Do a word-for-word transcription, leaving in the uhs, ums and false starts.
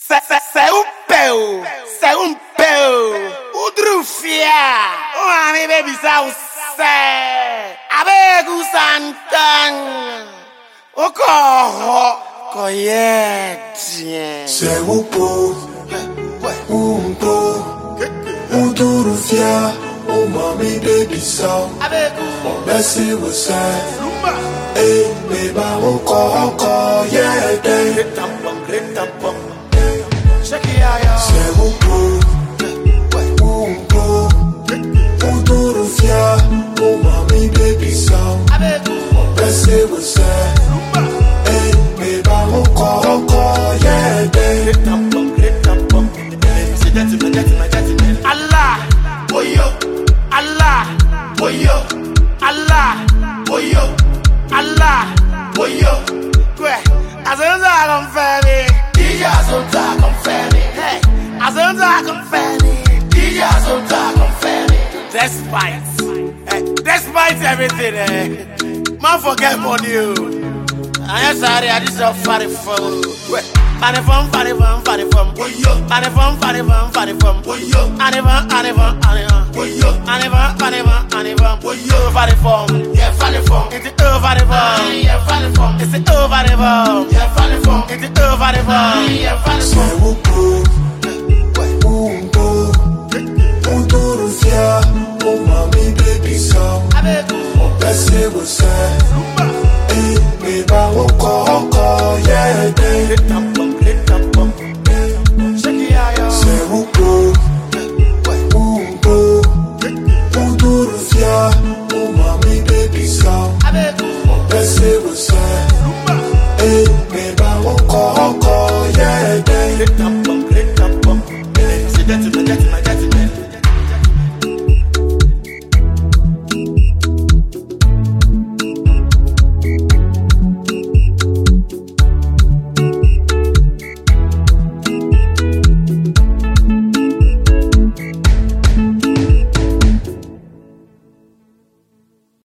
C'est un peu, c'est un peu. Udrufia, oh ami baby ça c'est. Avec ou santan, encore coyette. C'est un peu, un peu. Udrufia, oh mami baby ça. Avec ou, oh merci vous ça. Eh, baby encore coyette. C'est un peu, un peu. Udrufia, oh mami baby ça. oh merci vous ça. Eh, baby encore coyette. Allah, boyo, Allah, boyo, Allah, boyo, Allah, boyo. Quoi? Azonza confere, DJ Azonza confere. Hey, Azonza confere, DJ Azonza confere. Despite, eh, despite everything, eh, man forget money. I am sorry, I just so funny for. Funny fun, funny fun, funny fun. Funny fun, funny fun, funny fun. Funny fun, funny fun, funny fun. Funny fun, funny fun, funny fun. Funny fun, yeah, funny fun. It's the over the fun, yeah, funny fun. It's the over the fun, yeah, funny fun. It's the over the fun, yeah, funny fun. C'est un peu, un peu. Udrufia, oh mami baby ça. oh merci vous ça. Eh, baby encore coyette. C'est un peu, un peu. Udrufia, oh mami baby ça. oh merci vous ça. Eh, baby encore coyette.